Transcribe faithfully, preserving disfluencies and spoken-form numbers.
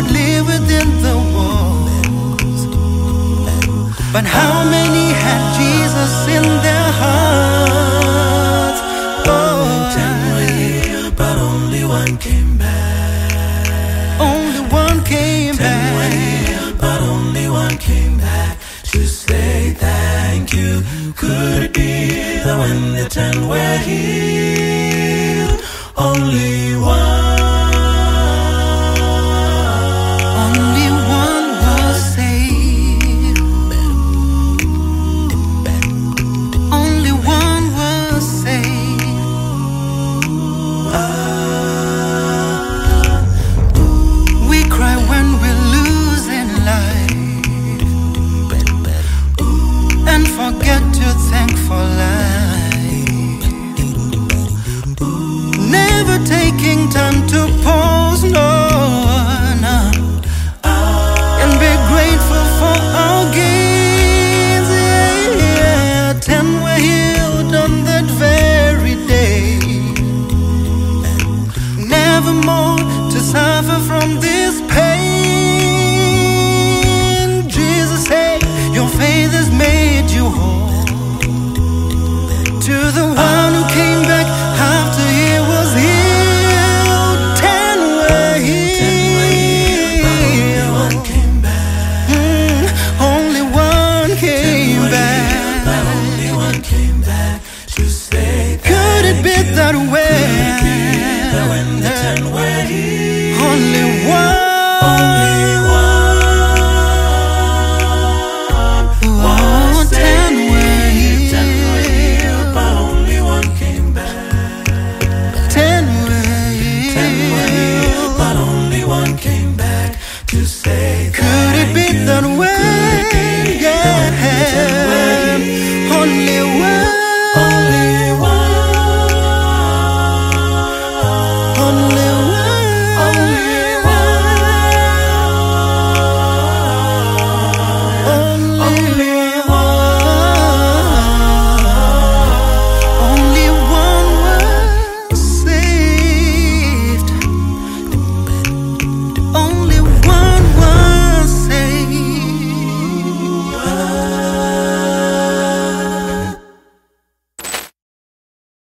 that live within the walls. But how many had Jesus in their hearts? Oh, ten were healed, but only one came back. Only one came ten back. Ten were healed, but only one came back to say thank you. Could it be that when the ten were healed, only one? Forget to thank for life. Never taking time to pause, no, no. And be grateful for our gains. Yeah, yeah. Ten were healed on that very day. Never more to suffer from this pain. Jesus said, your faith has made you whole. To the one who came back after he was healed. Ten were healed, but only one came back. Mm, only one came back. But only one came back to say thank Could it be you. that way? Could it be that when the ten were healed, Only one. only one. Came back to say could it be you. that way? Could it be yeah, that when the ten were healed, only one.